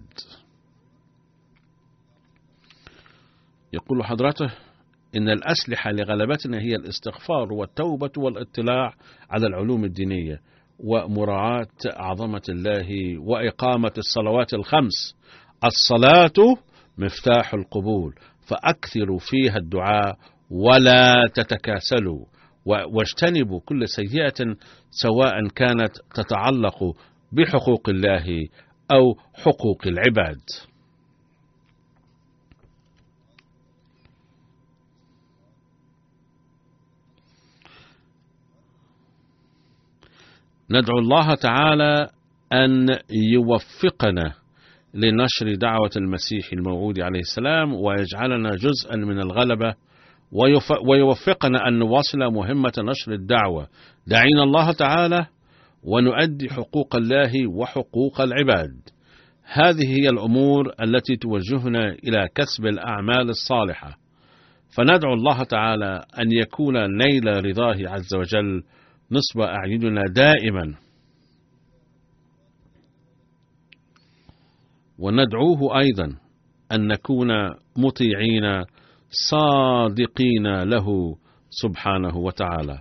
يقول حضرته: إن الأسلحة لغلبتنا هي الاستغفار والتوبة والاطلاع على العلوم الدينية ومراعاة عظمة الله وإقامة الصلوات الخمس. الصلاة مفتاح القبول، فأكثروا فيها الدعاء ولا تتكاسلوا، واجتنبوا كل سيئة سواء كانت تتعلق بحقوق الله أو حقوق العباد. ندعو الله تعالى أن يوفقنا لنشر دعوة المسيح الموعود عليه السلام، ويجعلنا جزءا من الغلبة، ويوفقنا أن نواصل مهمة نشر الدعوة داعين الله تعالى ونؤدي حقوق الله وحقوق العباد. هذه هي الأمور التي توجهنا إلى كسب الأعمال الصالحة، فندعو الله تعالى أن يكون نيل رضاه عز وجل نصب أعيننا دائما، وندعوه أيضا أن نكون مطيعين صادقين له سبحانه وتعالى.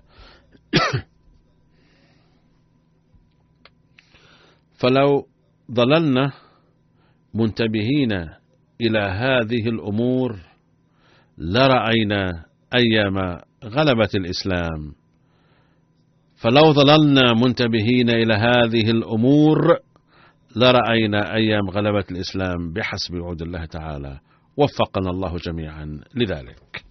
فلو ظللنا منتبهين إلى هذه الأمور لرأينا أيام غلبة الإسلام. فلو ظللنا منتبهين إلى هذه الأمور لرأينا أيام غلبة الإسلام بحسب وعود الله تعالى. وفقنا الله جميعا لذلك.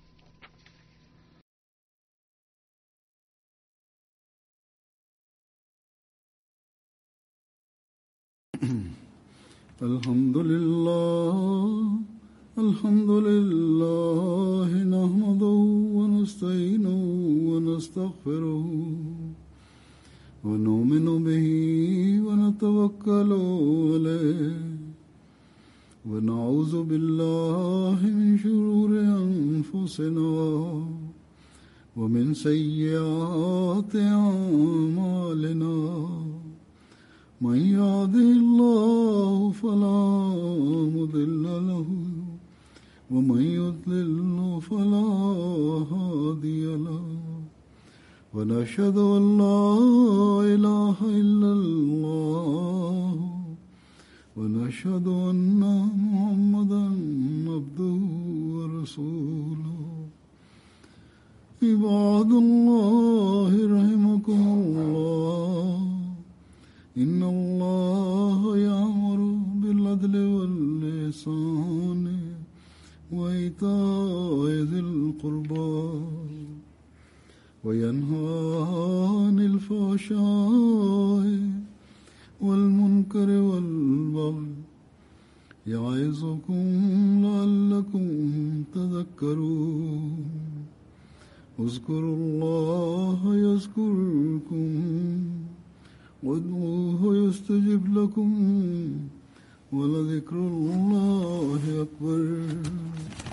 الحمد لله الحمد لله نحمده ونستعينه ونستغفره ونؤمن به ونتوكل عليه ونعوذ بالله من شرور أنفسنا ومن سيئات أعمالنا من يهده الله فلا مضل له ومن يضلل فلا هادي له ونشهد أن لا إله إلا الله ونشهد أن محمدا عبده ورسوله عباد الله رحمكم الله إن الله يأمر بالعدل والإحسان وإيتاء ذي القربى وينهى عن الفحشاء والمنكر والبغي يعظكم لعلكم تذكرون اذكروا الله يذكركم وادعوه يستجب لكم ولذكر الله أكبر.